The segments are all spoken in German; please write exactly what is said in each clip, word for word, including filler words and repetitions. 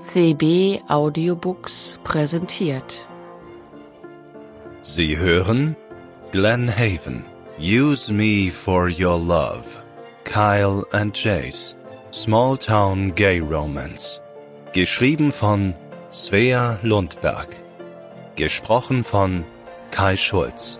C B Audiobooks präsentiert. Sie hören Glen Haven, Use Me for Your Love, Kyle and Jace, Small Town Gay Romance. Geschrieben von Svea Lundberg. Gesprochen von Kai Schulz.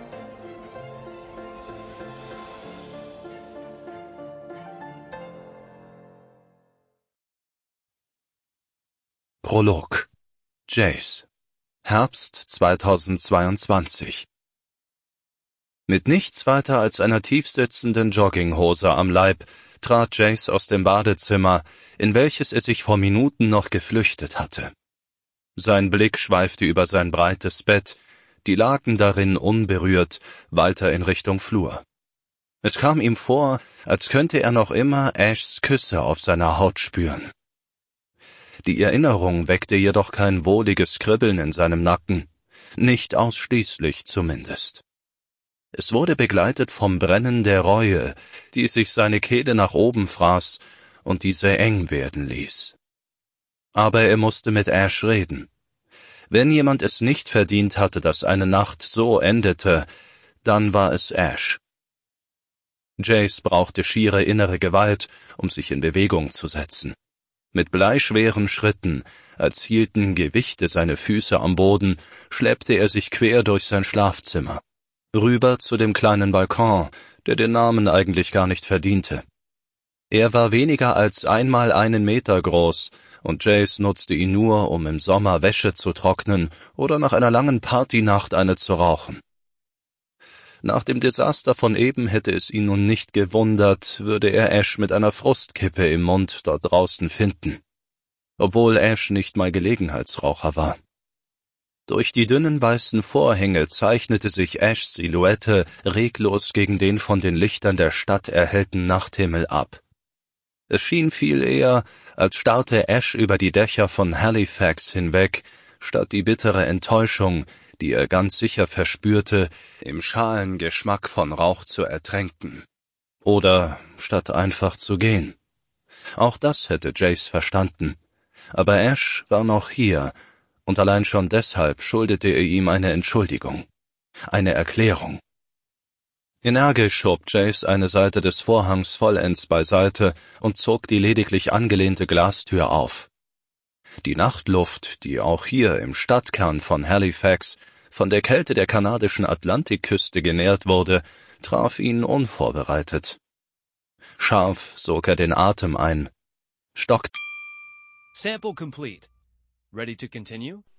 Prolog. Jace. Herbst zweitausendzweiundzwanzig. Mit nichts weiter als einer tiefsitzenden Jogginghose am Leib trat Jace aus dem Badezimmer, in welches er sich vor Minuten noch geflüchtet hatte. Sein Blick schweifte über sein breites Bett, die Laken darin unberührt, weiter in Richtung Flur. Es kam ihm vor, als könnte er noch immer Ashs Küsse auf seiner Haut spüren. Die Erinnerung weckte jedoch kein wohliges Kribbeln in seinem Nacken, nicht ausschließlich zumindest. Es wurde begleitet vom Brennen der Reue, die sich seine Kehle nach oben fraß und diese eng werden ließ. Aber er musste mit Ash reden. Wenn jemand es nicht verdient hatte, dass eine Nacht so endete, dann war es Ash. Jace brauchte schiere innere Gewalt, um sich in Bewegung zu setzen. Mit bleischweren Schritten, als hielten Gewichte seine Füße am Boden, schleppte er sich quer durch sein Schlafzimmer, rüber zu dem kleinen Balkon, der den Namen eigentlich gar nicht verdiente. Er war weniger als einmal einen Meter groß, und Jace nutzte ihn nur, um im Sommer Wäsche zu trocknen oder nach einer langen Partynacht eine zu rauchen. Nach dem Desaster von eben hätte es ihn nun nicht gewundert, würde er Ash mit einer Frustkippe im Mund dort draußen finden, obwohl Ash nicht mal Gelegenheitsraucher war. Durch die dünnen weißen Vorhänge zeichnete sich Ashs Silhouette reglos gegen den von den Lichtern der Stadt erhellten Nachthimmel ab. Es schien viel eher, als starrte Ash über die Dächer von Halifax hinweg, statt die bittere Enttäuschung, die er ganz sicher verspürte, im schalen Geschmack von Rauch zu ertränken. Oder statt einfach zu gehen. Auch das hätte Jace verstanden. Aber Ash war noch hier, und allein schon deshalb schuldete er ihm eine Entschuldigung. Eine Erklärung. Energisch schob Jace eine Seite des Vorhangs vollends beiseite und zog die lediglich angelehnte Glastür auf. Die Nachtluft, die auch hier im Stadtkern von Halifax von der Kälte der kanadischen Atlantikküste genährt wurde, traf ihn unvorbereitet. Scharf sog er den Atem ein, stockte. Sample complete. Ready to continue?